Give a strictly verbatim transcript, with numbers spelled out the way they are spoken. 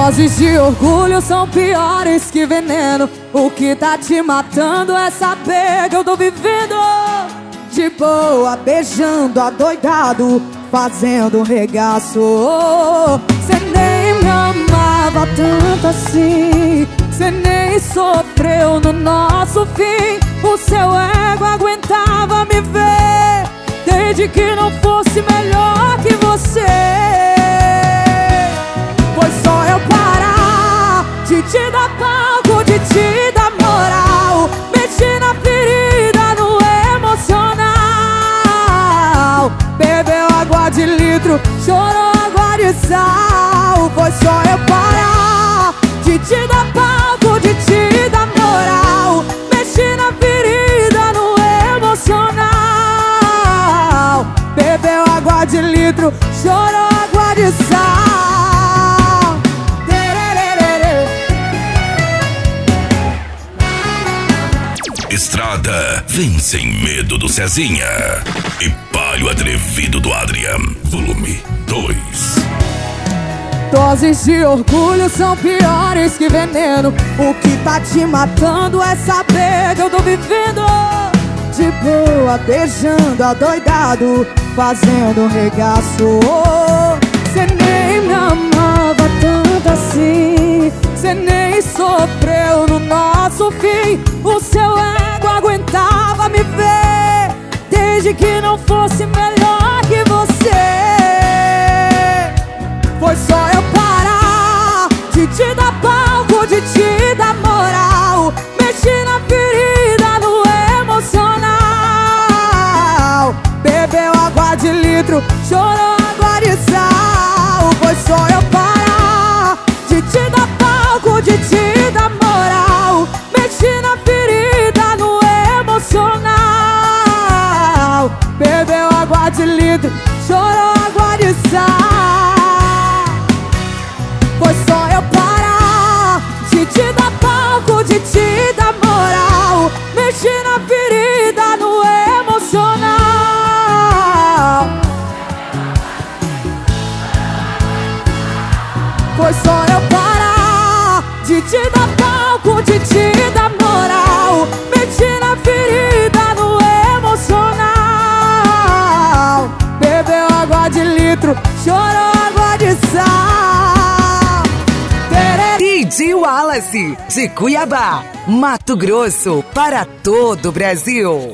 Doses de orgulho são piores que veneno. O que tá te matando é saber que eu tô vivendo de boa, beijando adoidado, fazendo um regaço. Cê nem me amava tanto assim, cê nem sofreu no nosso fim. O seu ego aguentava me ver, desde que não fosse melhor que você. Foi só eu parar de te dar palco, de te dar moral, mexi na ferida no emocional. Bebeu água de litro, chorou água de sal. Foi só eu parar de te dar palco, de te dar moral, mexi na ferida no emocional. Bebeu água de litro, chorou água de sal. Estrada, vem sem medo do Cezinha e Palio Atrevido do Adrian, volume dois. Doses de orgulho são piores que veneno. O que tá te matando é saber que eu tô vivendo de boa, beijando adoidado, fazendo um regaço. Cê nem me amava tanto assim, cê nem sofreu no nosso fim. O seu ego aguentava me ver, desde que não fosse melhor que você. Foi só eu parar de te dar palco, de te dar moral, mexi na ferida no emocional. Bebeu água de litro, chorou água de sal. Foi só eu parar de te dar palco, de te dar moral, mexi na ferida no emocional. Bebeu água de litro, chorou água de sal. Foi só eu parar de te dar palco, de te dar moral, mexi na ferida no emocional. Foi só eu parar de te dar palco, de te dar moral, mexi na ferida no emocional. Bebeu água de litro, chorou água de sal. D J Wallace, de Cuiabá, Mato Grosso, para todo o Brasil.